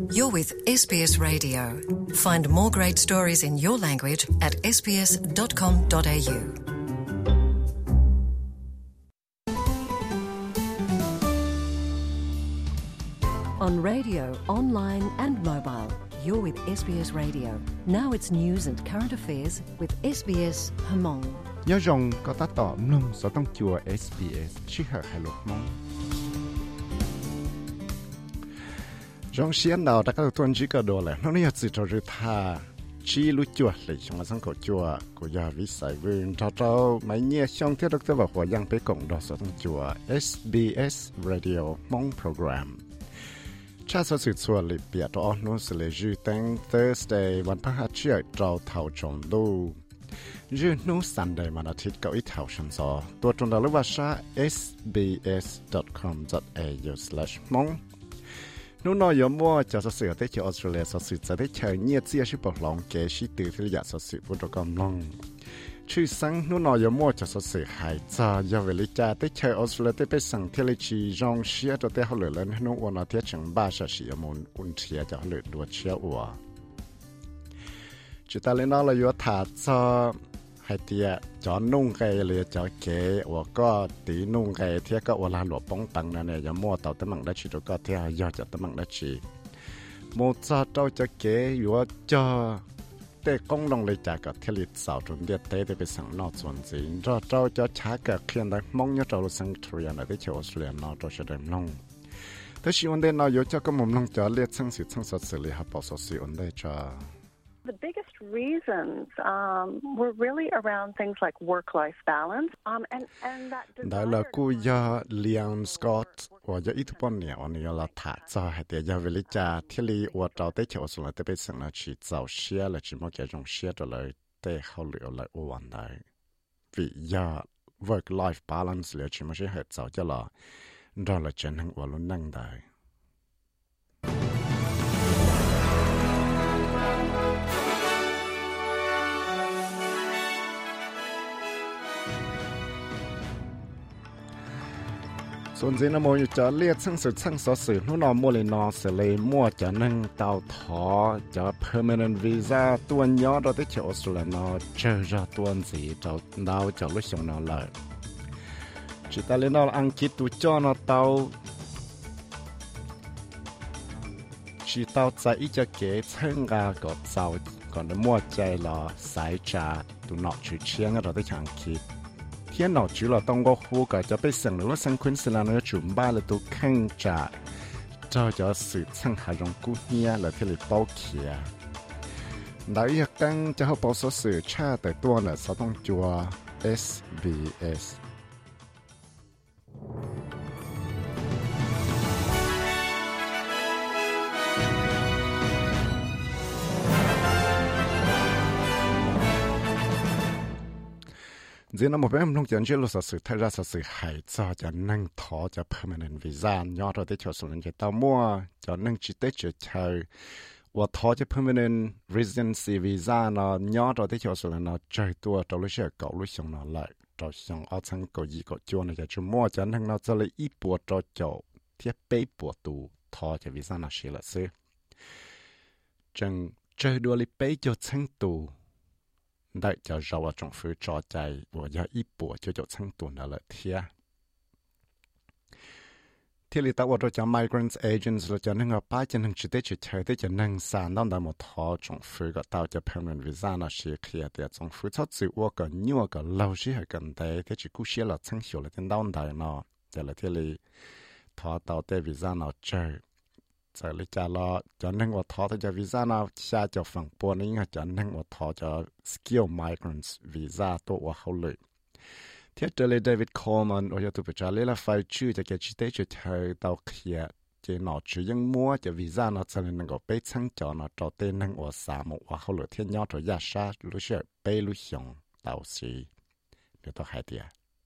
You're with SBS Radio. Find more great stories in your language at sbs.com.au. On radio, online and mobile, you're with SBS Radio. Now it's news and current affairs with SBS Hmong. Nhớ rằng có ta tỏ nông số tông chùa SBS chứ hở hai lục mong. Trong xuyên nào đã có tuần chỉ có đồ lại, nó nói chỉ cho rư tha chỉ lúc chùa lại trong sáng cổ chùa của gia vị sai vườn cho mấy nhẹ xong thiết được vào hòa giang bế cộng đó số tông chùa SBS Radio mong program. Cha số sự chùa lịch biệt đó nó sẽ là dư tăng Thursdayวันพฤหัสที่เราเท่าจงดูยืนนู้สันเดย์มันอาทิตย์เก้าอีเท่าชันซอตัวจงดาวว่าชา sbs.com.au/mong นู้นอยมั่วจะสื่อได้เจอออสเตรเลียสื่อจะได้เจอเนี่ยเสียชื่อปลองเกชิตื่นที่อยากสื่อพูดกำลังชื่อสังนู้นอยมั่วจะสื่อหายใจยาเวลิจาได้เจอออสเตรเลียได้ไปสั่งเทเลจีจงเชียตัวเต้เขาเหลือแล้วนู้นวันอาทิตย์จังบ้าชาชีมุนอุ่นเชียจะเหลือตัวเชียวัวจุดตาเล่นเราอยู่ถาจะให้เตี้ยจอนุ่งไก่เลยจอเก๋ว่าก็ตีนุ่งไก่เที่ยก็ว่าลาหลวป้องตังนั่นเนี่ยอย่ามั่วต่อตะมังได้ชีตัวก็เที่ยยอดจะตะมังได้ชีโมซาเจ้าจะเก๋อยู่ว่าจะเตะกงลงเลยจากกับเที่ยลิดสาวจนเดียเตะได้ไปสั่งนอกส่วนจริงเจ้าจะช้ากับเคียนได้มองเนี่ยเจ้าลูกสังเทียนได้เที่ยวออสเตรเลียนอเจ้าจะได้ลงแต่ชีวันเดนเราอยู่เจ้าก็มุมลงจะเลียดสังสิสังสดสิริฮับปอสสิวันเดจ้า The biggest reasons were really around things like work-life balance and that desire. ได้ละกูยาเลียนสกอตว่าจะอิทุปนเนี่ยอันนี้เราถาจะให้เดียาเวลิจาที่ลีว่าเราได้เที่ยวสุดเลยได้ไปสั่งนาชีเจ้าเชียเลยชิมว่าแกจงเชียตัวเลยได้เขาเหลือเลยวันได้วิยา work-life balance เลยชิมว่าใช่เหตุเจ้าจะละเราเลยจะนั่งว่าลุ้นนั่งได้ส่วนเจนโมอยู่จะเลียดช่างสุดช่างสอสื่อนู่นนอมัวเลยนอเสเลยมัวจะนั่งเตาถอจะ permanent visa ตัวยอดเราได้เจอออสเตรเลียนอเจอจะตัวสีจะดาวจะลุชงนอเลยจิตาเลนออังกฤษตัวจอนอเตาจิตาใจอีจะเก๋เชิงกาก็เจ้าก่อนจะมัวใจรอสายจ่าตัวนอชื่อเชียงเราได้อังกฤษเที่ยนหนอจุเราต้องก็คู่ก็จะไปสั่งหรือว่าสั่งคุณสลาเนื้อจุ่มบ้านแล้วตัวข้างจ่าเจ้าจะสื่อสั่งหารงกู้เฮียแล้วที่เลยเป้าเขียได้อยากตั้งจะเอาเป้าสื่อชาแต่ตัวเนี่ยเขาต้องจัว SBS giờ nó một bên long chân lúc sự thay ra sự hại cho năng thọ cho permanent visa nhớ rồi tới chỗ số lần tao mua cho năng chỉ tới chỗ chơi và thọ cho permanent residency visa nó nhớ rồi tới chỗ số lần nó chơi tua trong lúc chơi cậu lúc xong nó lại trong xong ở trong cậu gì cậu chua này cho mua cho năng nó cho lấy ít bùa cho chỗ thiết bế bùa tù thọ cho visa nó sẽ là xứ chẳng chơi đua lấy bế cho chân tùได้จะเราจงฟื้นจอใจว่าอย่าอีปัวจะจดทั้งตัวนั่นแหละเทียที่ลิตาว่าเราจะ migrant agents เราจะนั่งป้าจะนั่งจุดได้จุดเฉยได้จะนั่งสารนั่งได้หมดท้อจงฟื้นก็ตาวจะ permanent visa น่ะเสียเคลียร์แต่จงฟื้นชอบสื่อว่าก็ยั่วก็เล่าชี้ให้กันได้ที่จะกู้เสียเราทั้งเสียเลยที่ด้านใดเนาะแต่ละที่ลิท้อตาวแต่ visa น่ะเจอจะเลยจะรอจะนั่งว่าท้อจะ visa น่ะชาจะฝั่งปวนี้จะนั่งว่าท้อจะ skill migrants visa ตัวว่าเขาเลยเที่ยวเจอเลยเดวิดคอลแมนว่าจะถูกประชาเลยละไฟชื่อจะเกิดชิเตจะเธอเตาเคลียเจนอชื่อยังมัวจะ visa น่ะจะเลยนั่งก็ไปชั้งจอน่ะจะเต้นนั่งว่าสามว่าเขาเลยเที่ยวยอดตัวยาชารู้เชื่อไปรู้ชงเตาสีเดี๋ยวต้องหายเดีย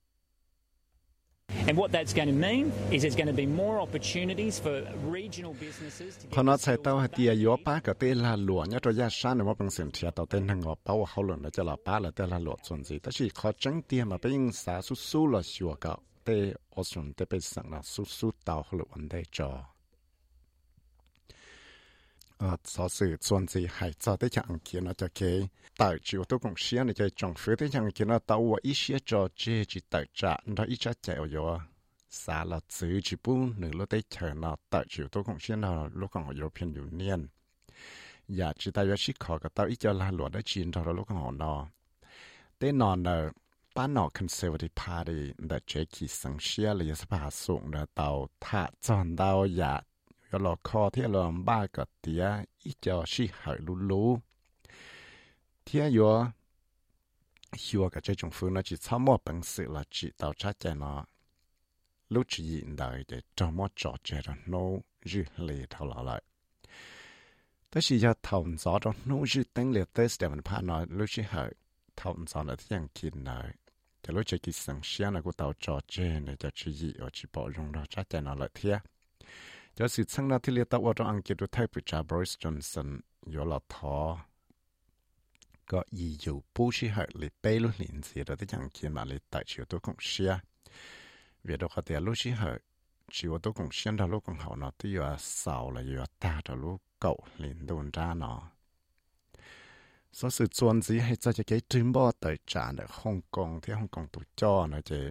And what that's going to mean is there's going to be more opportunities for regional businesses to get พอนัดใช้เต้าเตียยัวป้ากับเตลาหลวงเนี่ยตัวยาชาเนี่ยว่าเป็นเส้นเทียต่อเต้นทางงอเป้าเขาหลวงแล้วจะหล่อป้าแล้วเตลาหลวงส่วนสิแต่ชีขอจังเตียมาไปยิงสาสู้ๆหล่อชัวก็เตออสนเตไปสั่งนะสู้ๆเต้าเขาหลวงได้จอ所sự chuẩn gì hay cho tới chẳng kia nó cho cái tại chịu tôi cũng xia này cho trong phía tới chẳng kia nó tao và ít xia cho chế chỉ tại trả nó ít chắc chạy rồi xa là giữ chỉ bún nửa lúc tới chờ nó tại chịu tôi cũng xia nó lúc còn ở European Union giờ chỉ tại vì chỉ khó cái tao ít cho là luật đã chín rồi lúc còn họ nó tới nó là ban nó Conservative Party đã chế kỳ sáng xia là sẽ phá xuống là tao thả chọn tao giờก็รอคอที่เราบ้ากับเตียอีจอชิหายรู้เที่ยยัวชัวกับเจ้าจงฟื้นเราจีช้ามอปังสือเราจีเตาชัดใจเนาะรู้จีอินได้จะจอมอจอเจรโนยืเลยเท่าไหร่แต่สิจะทำซอดโนยืตั้งเลียเตสเดมันผ่านเนาะรู้จีหายทำซอดที่ยังกินได้จะรู้จะกินสังเชียนะกูเตาจอเจเนี่ยจะจีเอาจีปอลงเราชัดใจเนาะเลยเที่ยจะสิทั้งนั้นที่เรียกว่าอังกฤษไทยผู้ชายบริสจอนสันอยู่หลอดท้อก็อยู่ผู้ชี้ให้เลยไปลุลินเสียแต่ยังเขียนมาเลยแต่ชีวิตตัวของเชียเวียดเขาแต่ลุชี้ให้ชีวิตตัวของเชียนดาลูกของเขาเนาะที่อยู่สาวเลยอยู่ตาดาลูกเก่าลินโดนจ้าเนาะ所以ส่วนสิให้จะเกิดถึงบ่แต่จานในฮ่องกงที่ฮ่องกงตัวจ้อนะเจ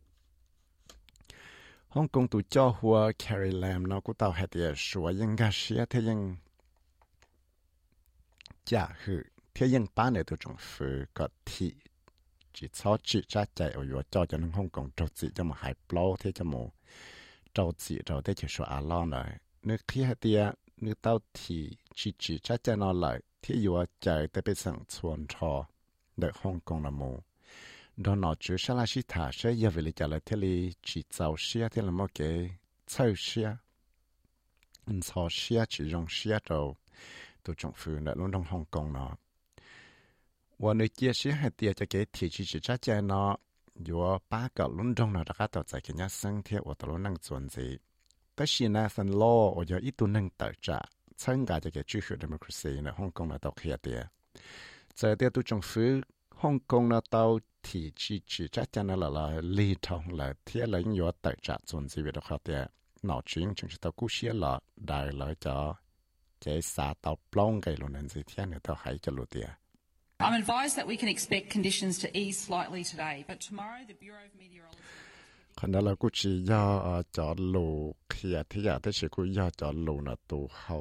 ฮ่องกงตัวเจ้าหัวแคริแลมเนาะกูเต่าเหตุชัวยังกาเชียเที่ยังจ่าหือเที่ยังป้าในตัวจงฝือก็ที่จีชอบจีจ้าใจเอาอยู่เจ้าจะนั่งฮ่องกงเจ้าจีจะมาหายเปล่าที่จะมูเจ้าจีเราได้จะชัวอาล้อหน่อยนึกที่เหตุนึกเต่าที่จีจ้าใจนอนไหลที่อยู่ใจแต่ไปสั่งชวนชอเด็กฮ่องกงละมูđó nó chỉ sẽ là chỉ thả sẽ giờ về lại là thế li chỉ giàu xe thế là một cái chơi xe sao xe chỉ dùng xe đâu tôi trong phương đã luôn trong Hồng Kông nó và nơi kia xe hay tiền cho cái thì chỉ chắc chắn nó vừa ba cái luôn trong nó đã có tạo ra cái nhà sinh theo và tạo năng chuẩn gìแต่สินะสันล้อว่าจะอีตัวนึงต่อจากซึ่งการจะเกิดชื่อ democracy ในฮ่องกงเราต้องเขียนเดียเจอเดียตัวจงฟื้นฮ่องกงเราต้องที่จีจัดจานละลีทองละเที่ยเลยอยู่ต่อจากส่วนชีวิตเขาเดียหนอชิงจึงจะต้องกู้เชี่ยละได้เลยจะใจสาต่อปล้องไกลนั้นสิเที่ยเนี่ยต้องหายจะรู้เดีย I'm advised that we can expect conditions to ease slightly today, but tomorrow the Bureau of Meteorology คนนั้นเรากูจีย่าจอลูเขียที่อยากได้ชื่อกูย่าจอลูนะตัวเฮา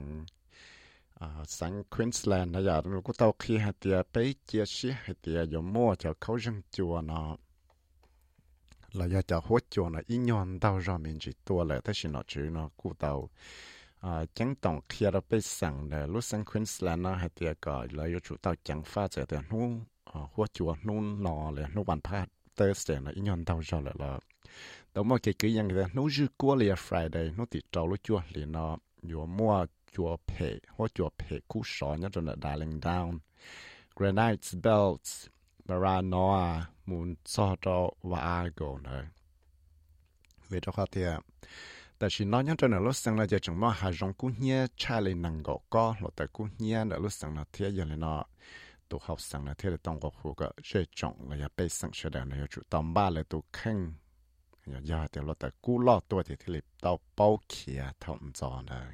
สังควีนส์แลนด์นะอยากรู้กูเต้าเขียเดียไปเจียชีเดียอยู่มั่วจะเขาจังจัวนะเราอยากจะหัวจัวนะอีนอนเต้าเรามีจีตัวเลยแต่สินอจือนะกูเต้าจังต้องเขียเราไปสั่งเลยรู้สังควีนส์แลนด์นะเดียก็เราอยู่จุดเต้าจังฟ้าเจอแต่นู้หัวจัวนู้นนอเลยนู้นวันพาThursday là in nhon tao cho lại là tao mua cái yang cái nó dư qua liền Friday nó thì trâu lúc chua liền nó vừa mua chua pay hoặc chua pay cú sỏi nhá rồi là Darling Down, Granite Belts, Baranoa, Moon Soto và Argo này về đó khác thìแต่ฉันน้อยยังจนเราสั่งเราจะจังมาหาจงกู้เงี้ยชาเลยนังก็เราแต่กู้เงี้ยเราสั่งเราเทียอย่างเลยเนาะตัวเขาสั่งนะที่เราต้องก็คู่ก็เชื่อจงเราอย่าไปสั่งเชื่อได้นะอย่าจุดตอมบ้านเลยตัวแข็งอย่าแต่เราแต่กู้ล่อตัวที่เราต้องเป้าเขียทำจอเลย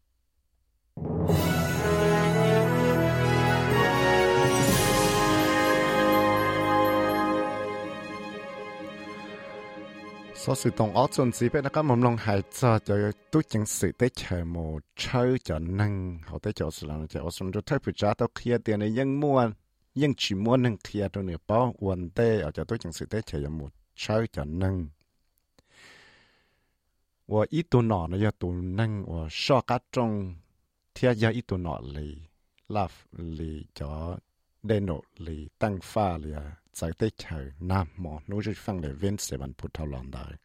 所以當我盡自備那個朦朧係就都正式的全部抽就能好的就是啦，就我從咗睇不着到企啲你應摸應住摸能企到你包運的，我就都正式的全部抽就能。我一度腦呢要度能，我少個鐘貼要一度腦嚟，love 嚟咗電腦嚟燈花嚟啊。在地球南摩努日放的27葡萄兰大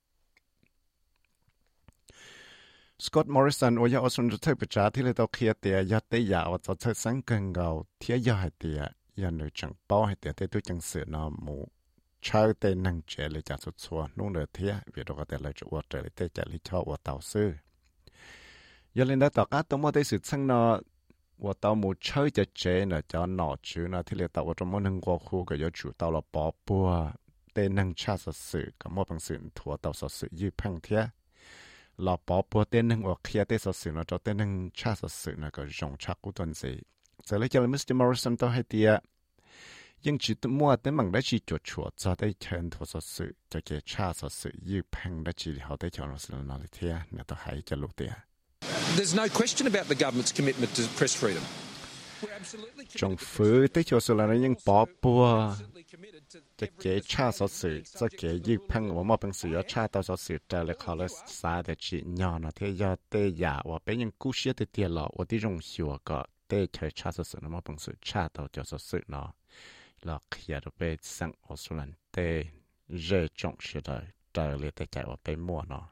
Scott Morrison 我要ส่วนที่ประชาที่เราต้องเขียนเดียยัดได้ยาวจะใช้สังเกตเงาเทียยาให้เดียยันหนึ่งจังเป้าให้เดียได้ด้วยจังเสือนอหมูชาวเตนังเจเลยจากสุดชัวนุ่งเดือเทียเวียดก็แต่เลยจะอวดเจเลยเตจะลิชอบอวดเต่าซื้อยันเล่นได้ต่อการต้องมาได้สุดสังนอ我到冇吹只隻呢，就攞住呢，ที่เรา到我做冇能過戶嘅有住到了寶寶，但能查實事，咁我平時拖到實事要碰貼， là bỏ bùa tên nâng hoặc kia tên sự nó cho tên nâng cha sự nó có rộng chắc của tuần gì giờ lấy cho là Mr. Morrison tôi hay tiệt nhưng chỉ mua tên bằng đã chỉ chuột cho tới chân thuộc sự cho cái cha sự như phăng đã chỉ họ tới cho nó sự nó là thế nên tôi hay cho lúc tiệt. There's no question about the government's commitment to press freedom. Trong phứ tới cho sự là những bỏ bùa cho cái cha sự cho cái như phăng mà bằng sự cha tao sự trở lại họ là xa để chỉ nhỏ nó thế do tê giả và bé những cú xía từ tiền lọ và tí rong xùa có tê chơi cha sự nó mà bằng sự cha tao cho sự nó là khi đó bé sang Australia tê dễ trọng sự đời trở lại tê chạy và bé mua nó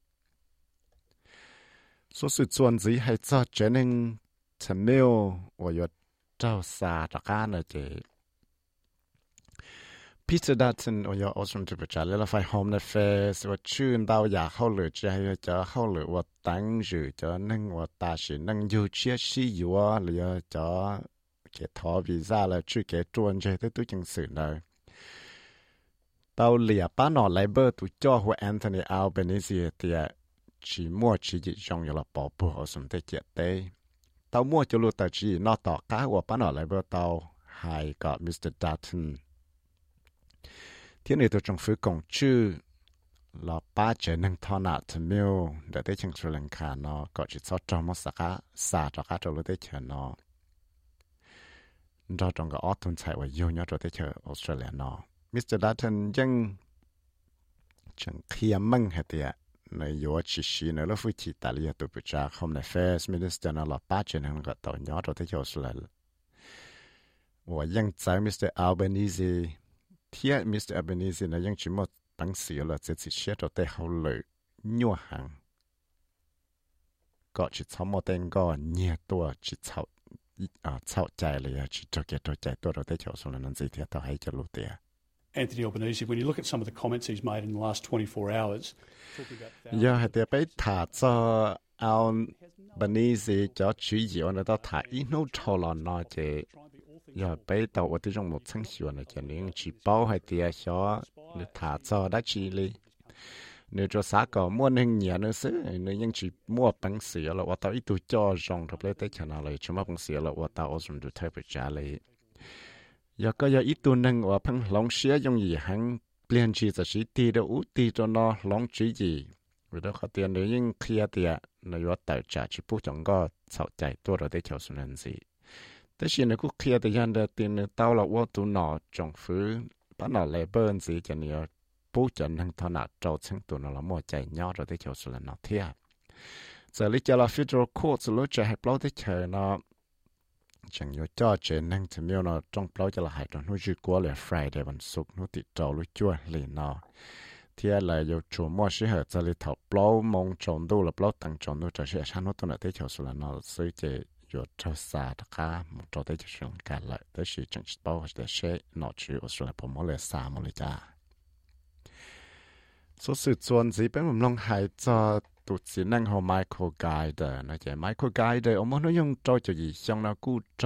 số sự chuẩn gì hay cho trở nên thành mèo và yo trao xa cho cá nữa chứ Peter Dutton ở Australia thì phải là phải Home Affairs và chuyên đào giả hậu lửa cho hay cho hậu lửa và tăng dự cho nên và ta sẽ nâng yêu chia sẻ yêu là cho cái thọ visa là chưa cái chuẩn cho tới tôi chứng sự này tàu lìa bán nó lại bơ tụi cho của Anthony Albanese thì chỉ mua chỉ dùng là bỏ bùa ở xuống tới chết đấy tàu mua cho lúc tàu chỉ nó tỏ cá của bán nó lại bơ tàu hay có Mr. Dutton thế này tôi trong phía công chữ là ba trẻ nâng thọ nạ thầm miêu để tới chân Sri Lanka nó có chỉ số trong một xa cho cá trong lúc tới chờ nó do trong cái autumn chạy và yêu nhau rồi tới chờ Australia nó Mr. Dutton vẫn chẳng khi măng hết tiệt nơi yêu chỉ xí nơi lúc chỉ tại lý tụ bị trả Home Affairs Minister nó là ba trẻ nâng cái tàu nhỏ rồi tới chờ Australia và vẫn tại Mr. Albanese thiết Mr. Albanese nó vẫn chỉ một bằng sự là chỉ xét cho tới hậu lệ nhua hàng có chỉ sau một tên có nhiều tuổi chỉ sau chạy là chỉ cho cái tôi chạy tôi rồi tới chỗ số là gì thì tao hay cho lụt tiền. Anthony Albanese, when you look at some of the comments he's made in the last 24 hours, giờ hay thì phải thả cho Albanese cho chủ yếu là tao thả ít nốt thâu là nó chỉ giờ bây tàu ở trong mộtชั้นส่วนnày cho nên chỉ bao hay thì cho để thả cho đã chỉ li nếu cho xã có mua hình nhà nữa xứ nếu những chỉ mua bằng sữa là tao ít tuổi cho rong thật lấy tới cho nào lại chúng ta bằng sữa là tao ở trong được thay đổi trả lại giờ có giờ ít tuổi nâng ở bằng lòng sữa dùng gì hàng liền chỉ là chỉ ti đâu út ti cho nó lòng chỉ gì vì đó khó tiền nếu những kia thì nếu tao trả chỉ phụ chọn có sầu chạy tôi rồi tới chỗ số lần gìแต่สิ่งที่กูเคลียร์แต่ยันเดตินเต้าเราว่าตัวหนอจงฟื้นป้าหนอเลเบิร์นสิจะเนี่ยปูจันทั้งถนัดโจทย์ทั้งตัวหนอละมั่วใจย่อเราได้เจอสุดหนอเทียจะลิจาลาฟิดโรโคสรู้ใจให้เปล่าได้เจอเนาะจังอยู่จ่อเจนนั่งจะมีเนาะจงเปล่าจะละหายตอนนู้นจู่กัวเลย Friday วันศุกร์นู้นติดจอรู้จั่วเลยเนาะเทียเลยอยู่ชัวมั่วสิเหตุจะลิถอเปล่ามองจงดูหรือเปล่าตั้งจงดูจะเชื่อฉันว่าตัวหนอได้เจอสุดหนอซื้อเจอยู่เท่าซาตะก้ามันจะได้จะชงกันเลยแต่สิจังสิบ่าวจะเช่นอชื่อออสเตรเลียผมเลยสามเลยจ้าสุดส่วนสิเป็นผมลองหายจะตุสินั่งหัวไมโครไกด์นะจ๊ะไมโครไกด์ผมมันยังโจจะยี่ช่องนะกูโจ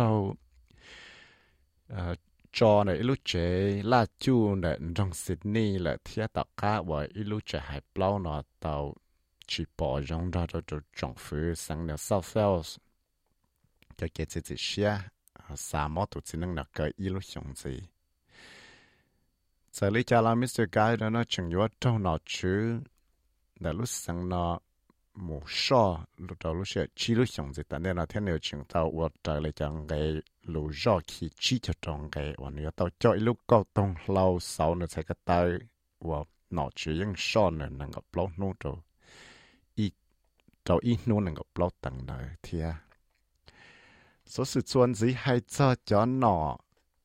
จอเนี่ยลูกเจลาจูเนี่ยตรงซิดนีย์แหละที่ตะก้าว่าลูกเจหายเปล่าเนาะเตาจีปอจงเราจะจงฟื้นสังเนี่ยเซลเซลส์จะเกิดจิตเสียสามารถตุสินั่งนักเกย์ลูกชงสิจะลิจารามิสเตอร์ไกด์นะจึงอยู่ตรงนอชื่อแต่ลูกสังนอหมู่ชอลูกเราลูกเชื่อชีลูกชงสิแต่เนี่ยนะที่เนี่ยจึงเราว่าจะเลยจังเกย์ลูกจอขี้ชีจะตรงเกย์วันนี้เราจ่อยลูกก็ตรงเราเสาเนี่ยใช้กระต่ายว่านอชื่อยังชอเนี่ยนั่งกับปล้อนู่นตัวอีนู่นนั่งกับปล้อตั้งเลยเทียsố sự chuẩn gì hay cho nó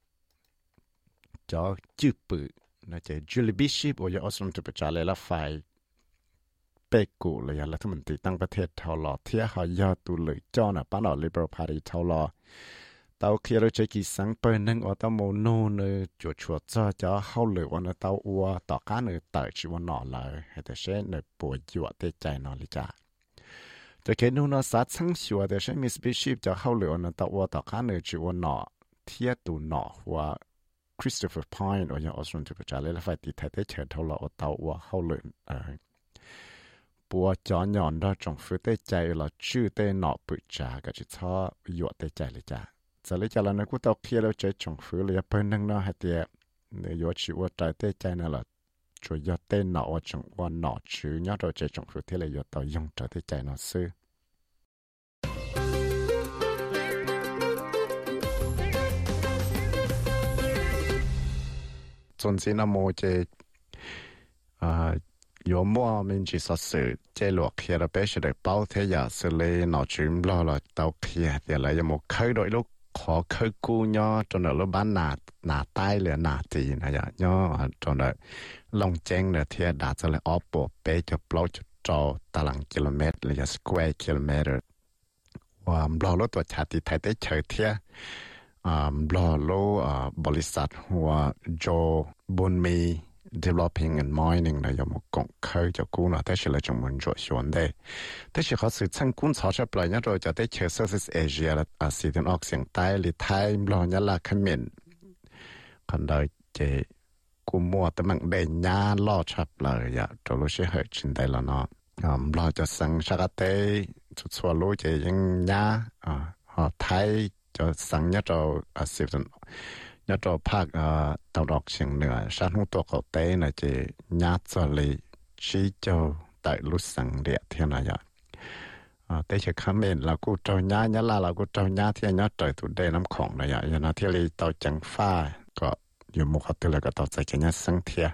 cho chữ bự nó chỉ Julie Bishop ở ở trong tập trả lời là phải bê cụ là thứ mình tự tăngประเทศthảo lọ thiết họ do tụ lưỡi cho nó bán ở Liberal Party thảo lọ tao khi rồi chơi kỳ sáng bên nâng ở tao mồ nô nơi chuột cho hậu lưỡi ở nơi tao ua tao cá nơi tao chỉ muốn nọ lại hay là sẽ nơi bùa chuột để chạy nó đi chảจะเห็นนู่นสัตว์ทั้งชัวแต่ใช้มิสบิชิปจะเข้าเหลือนะตัวต่อข้าเนื้อจีวันหนอเทียตูหนอว่าคริสโตเฟอร์พอยน์อย่างออสเตรเลียจะเลยละไฟติดไทยได้เชิญเท่าเราตัวเข้าเหลือปู bùa chó nhọn đó trong phía tây chạy là chữ tây nọ bự trà cái chữ thọ dọa tây chạy lại trà giờ lấy cho là nó cũng tao kia đâu chạy trong phía là bên năng nó hay tiệt nếu dọa chữ dọa trái tây chạy này là chủ yếu tây nọ ở trong quan nọ chữ nhớ rồi chạy trong phía thế là dọa tao dùng trái tây chạy nó xưa总之那么这有么mình chỉ sợ sự chế luộc kia là bé sẽ được bao thế giờ xử lý nó chuyện lo là tàu kia thì lại một khơi đội lúc khó khơi cu nhau cho nó lúc bán nà tay là nà gì này nhau cho nó lòng chen là thì đã cho lại ốp bộ bé cho bao cho ta lăng km là square km và lo lúc tuổi trẻ thì thấy tới chơi thì lo lúcบริษัทหัวโจบุญมี developing and mining 呢有冇講佢就估啦，但是咧仲唔做選的，但是好似趁觀察出來，一路就得去 Southeast Asia 啦，是點惡性帶嚟睇唔落一啦，佢面看到這估摸得問被nhà攞出來呀，做老師去前底啦喏，攞就生殺個地，就錯路就應nhà họ thấy cho sang nhất rồi xếp nhất rồi拍tàu đọc chừng nữa sáng hôm tôi có tế là chỉ nhát cho lý chỉ cho tại lúc sang địa thiên là vậy tế chỉ khám mình là cô trâu nhá là cô trâu nhá thì nhá trời tụi đây nắm khổng là vậy nó thì lý tàu chẳng pha có nhiều một hạt là cái tàu chạy cái nhá sang thiên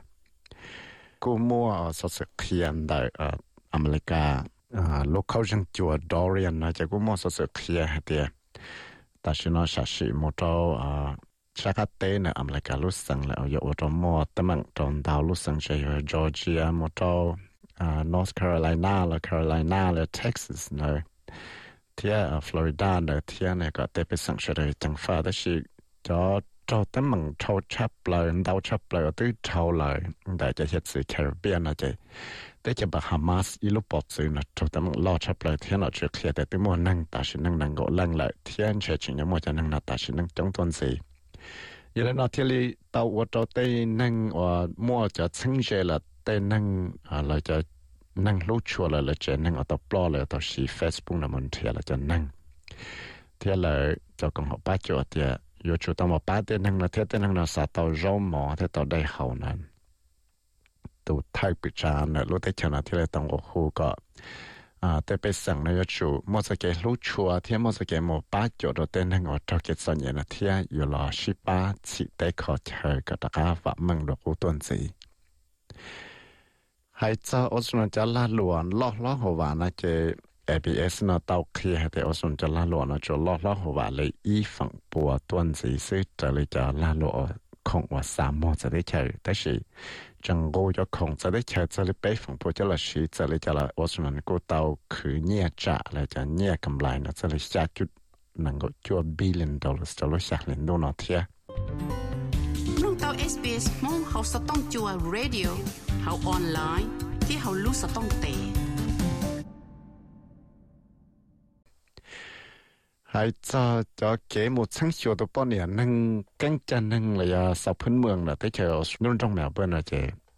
cô mua ở số sự kiện tại America lúcเขาจังจัว Dorian นะจะกูมั่วสุดๆเคลียร์เดียแต่ฉันน่าจะสิมอเตอร์ชักเต้เนี่ยอเมริกาลุสังแล้วอยู่ตรงมั่วแต่มันตรงดาวลุสังเชียร์จอร์เจียมอเตอร์North Carolina และ Carolina และ Texas เนี่ยเที่ยฟลอริดาเนี่ยเที่ยเนี่ยก็เต้ไปสังเชียร์จังฟ้าแต่สิจอแต่มันเท่าชับเลยดาวชับเลยตื้อเท่าเลยแต่จะเห็นสิแคริบเบียนนะเจแต่จะบอกฮามาสอีลูกปอดซื้อนะแต่มันรอชับเลยเที่ยนเราจะเคลียร์แต่ตัวมัวนั่งแต่ฉันนั่งก็นั่งเลยเที่ยนเฉยๆยังมัวจะนั่งแต่ฉันนั่งจ้องต้นสียังแล้วเที่ยลีเตาวัวเตาเต้นั่งว่ามัวจะซึ่งเจละเต้นั่งเราจะนั่งรู้ชัวร์เลยจะนั่งเอาตัวปลอเลยตัวสีเฟซบุ๊กนะมันเที่ยเราจะนั่งเที่ยเลยจะกงหัวป้าจวดเที่ยอยู่จุดตรงป้าเต้นั่งนะเที่ยเต้นั่งนะสาตัวร่มหมอเที่ยตัวได้เขานั้นตัวไทยปิจารณ์รู้ได้ชนะที่เราต้องโอ้โหก็แต่ไปสั่งในยชูมอสเกรู้ชัวที่มอสเกหมอป้าจดเต้นให้งอทอเกตสัญญาณที่อยู่รอชิป้าสิได้ขอเธอกับตะก้าฝักมังดอกต้นสีให้เจ้าอสนจะลาหลวนล้อหัวนะเจABS นะเตาเคลียร์แต่อสนจะลาหลวนนะจะล้อหัวเลยอีฝั่งปัวต้นสีซื้อจะเลยจะลาหลวนคงว่า3โมงจะได้เจอแต่สิจังกูจะคงจะได้เจอจะได้ไปฝั่งพวกจะละชีจะเลยจะละว่าส่วนนั้นกูเตาคือเนี่ยจะเลยจะเนี่ยกำไรนะจะเลยจะจุดนั่งก็จัว$1 billionจะเลยสักเล่นดูนะเทียลูกเตา SBS มองเขาสต้องจัว radio เขาออนไลน์ที่เขารู้สต้องเตะให้จะเก๋หมดทั้งชัวตัวป้อนเนี่ยนั่งกังจันนั่งเลยสาวพื้นเมืองนะแต่เจอรุ่นตรงแมวเปิ้ลนะเจ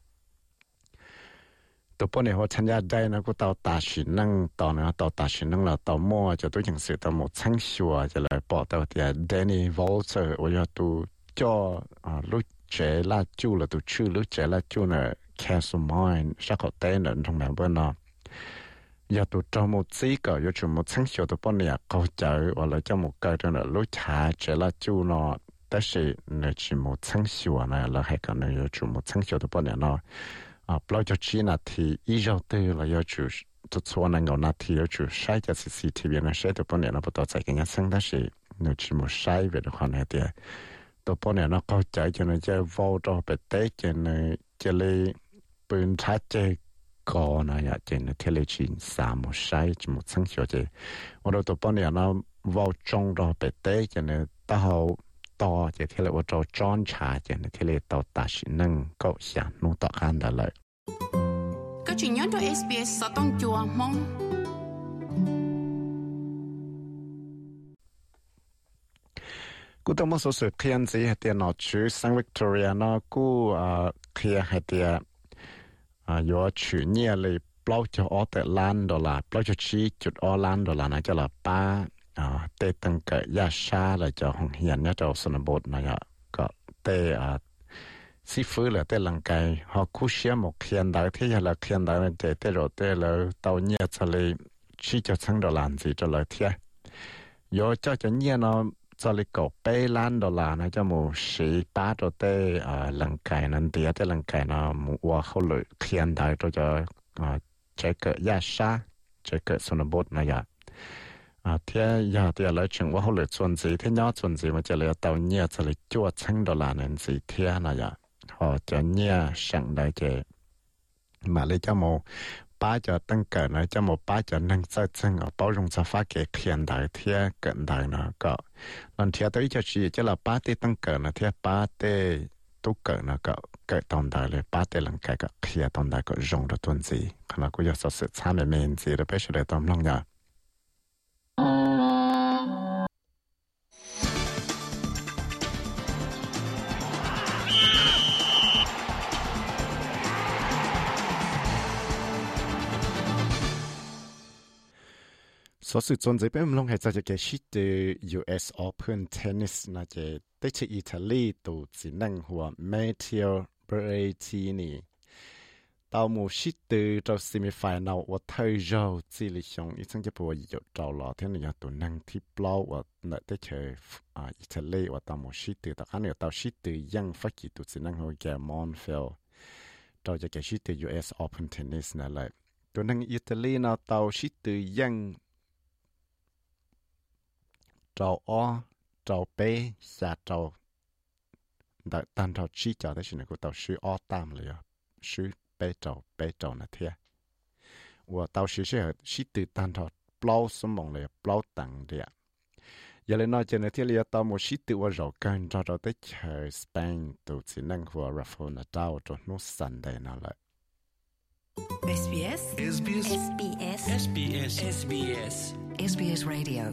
ตัวป้อนเนี่ยว่าฉันอยากได้นะกูเตาตาชินนั่งต่อนะเตาตาชินนั่งแล้วเตามั่วจะตัวอย่างสื่อตัวหมดทั้งชัวจะเลยบอกตัวเดียเดนี่วอลเซอร์ว่าจะตัวจ่อลูกเจล่าจูแล้วตัวชื่อลูกเจล่าจูเนี่ยแคสมอยน์ชักเขาเต้นตรงแมวเปิ้ลนะgiờ tụi trong một xí cỡ giờ chúng một sáng chiều tụi bọn này câu chở hoặc là trong một cái trong là lối trả trở lại chú nóแต่是呢只冇sáng chiều này là hay cái này giờ chúng một sáng chiều tụi bọn này nó bao giờ chỉ là thì ý giờ tới là giờ chúng tụi số này ngồi là thì giờ chúng sai cho CCTV này sai tụi bọn này nó bắt đầu chạy cái nhà sángแต่是呢只冇sai về được khoản này thì tụi bọn này nó câu chở cho nó chơi vô cho bị té cho nó chơi lấyปืนชาร์จก็นะอยากจะในเทเลชีน3ใช้จมูกสังเกตเจว่าเราตัวป้อนเนี่ยเราว่าจงเราไปเตะจะในต่อต่อจะเทเลว่าเราจอนชาจะในเทเลต่อตัดนั่งก็อยากนู่นต่อกันได้เลยก็จึงย้อนตัว SBS สต้องจัวมองกูต้องมาสอบเคลียร์สิให้เตียนอชื่อซังวิกตอเรียนะกูเคลียร์ให้เตีย有去年嘞 bao cho ở tại lan đó là bao cho chi chút ở lan đó là nó cho là ba tê tăng cỡ ya sa là cho hồng hiền nhá cho sân bột này có tê sĩ phứ là tê lăng cày họ cú xé một hiện đại thế là hiện đại này tê rồi tê là tàu nhẹ cho lấy chi cho sang đó làm gì cho lời thế yo cho nhẹ nó cho lấy cổ bê lan đó là nó cho một sĩ ba rồi tê lăng cày nên tê tê lăng cày nó một qua khâu lợi hiện đại cho trái cỡ ya sa trái cỡ sân bột này thế giờ thì lấy chuyệnว่าเขาเลยส่วนgìที่ย่อส่วนgìมันจะเลยเตาเนี่ยจะเลยจั่วชั้งดอลลาร์นั่นสิเทียนะอย่าhọจะเนี่ยสั่งได้เจมาเลยจะโมป้าจะตั้งเกิดนะจะโมป้าจะนั่งเส้นซึ่ง包容จะฟ้าเกเขียนได้เทียเกินได้นะก็นั่นเทียตัวจะชี้จะละป้าที่ตั้งเกิดนะเทียป้าที่ตุกเกิดนะก็เกิดตอนได้เลยป้าที่หลังเกิดก็เขียนตอนได้ก็รงตัวตัวสิขณะกูจะสดช้าไม่เมนสิแล้วไปเฉลยตอนลงอย่า所以总之边龙系就嘅是对 US Open Tennis 那嘅对起意大利都只能和 Matteo Berrettini 到目是对到 semifinal 我退咗智力上一陣就不會有到了天你要都能踢包我那對起意大利我到目是對但係你到是對ยัง發起都只能和嘅 Monfils 到就嘅是對 US Open Tennis 那嚟都能意大利那到是對ยังtrâu o trâu bé xa trâu đã tan trâu chi cho thế này của tàu sư o tamเลยsư bé trâu là thế và tàu sư sẽ sư từ tan trâu bao số mongเลยbao tặng đấy giờ lên nói chuyện này thì là tàu một sư từ và rồi cần cho tới chơi Spain từ chỉ năng của Rafael Nadal cho nó sẵn đây nào lại SBS Radio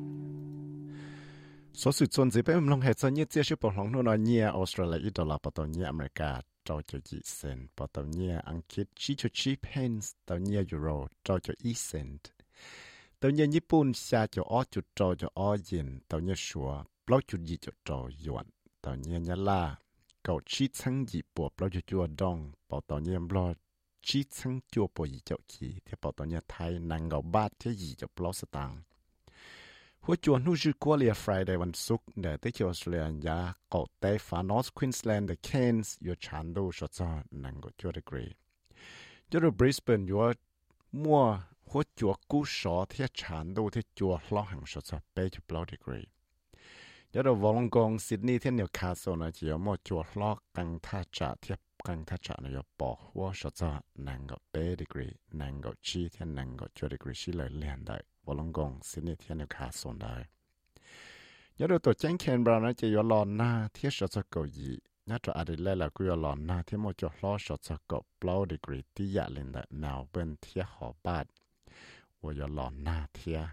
số sự chuẩn bị bên long hệ sản nhất sẽ bảo long nó nhẹ Australia ít đô la bảo tàu nhẹ America trao cho dị cent bảo tàu nhẹ Anh Quốc chỉ cho 3 pence tàu nhẹ Euro trao cho 1 cent tàu nhẹ Nhật Bản xa cho 8 chút trao cho 8 yen tàu nhẹ Sua 8 chút dị cho trao yuan tàu nhẹ Nhật La cậu chỉ sang dị bộ 8 chút chua dong bảo tàu nhẹ Blo chỉ sang chua bộ dị cho kỳ thì bảo tàu nhẹ Thái năng gạo bát thế dị cho 8 stangหัวจวนนู้ชื่อกว่าเลีย Friday วันศุกร์เดี๋ยวที่ออสเตรเลียยาเกาะเตฟา North Queensland the Cairns อยู่ชันดูชดจ้านั่งก็ชั่วดีกรีอยู่ที่ Brisbane อยู่มัวหัวจวกู้สอที่ชันดูที่จัวล้อหังชดจ้าเป๊ะจุด8 ดีกรีอยู่ที่วอลลังกงซิดนีย์ที่นิวคาสเซิลนะจีมัวจัวล้อกังท่าจ่าที่กังท่าจ่าเนี่ยปอกหัวชดจ้านั่งก็เป๊ะดีกรีนั่งก็ชีที่นั่งก็ชั่วดีกรีชีเลยเลียนได้วอลลังกงซิดนีย์ที่นิวคาสเซิลได้ยอดตัวแจ้งแคนเบรานะจะยอลอนหน้าที่ชดจะเกาหลียอดตัวอดีตแล้วก็ยอลอนหน้าที่มจะล้อชดจะเกาเปล่าดีกรีที่ยาลินได้แนวเป็นเที่ยหอบาดว่ายอลอนหน้าเที่ย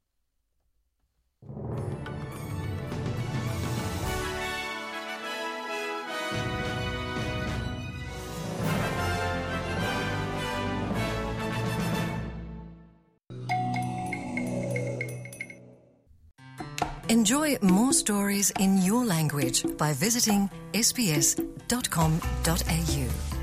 Enjoy more stories in your language by visiting sbs.com.au.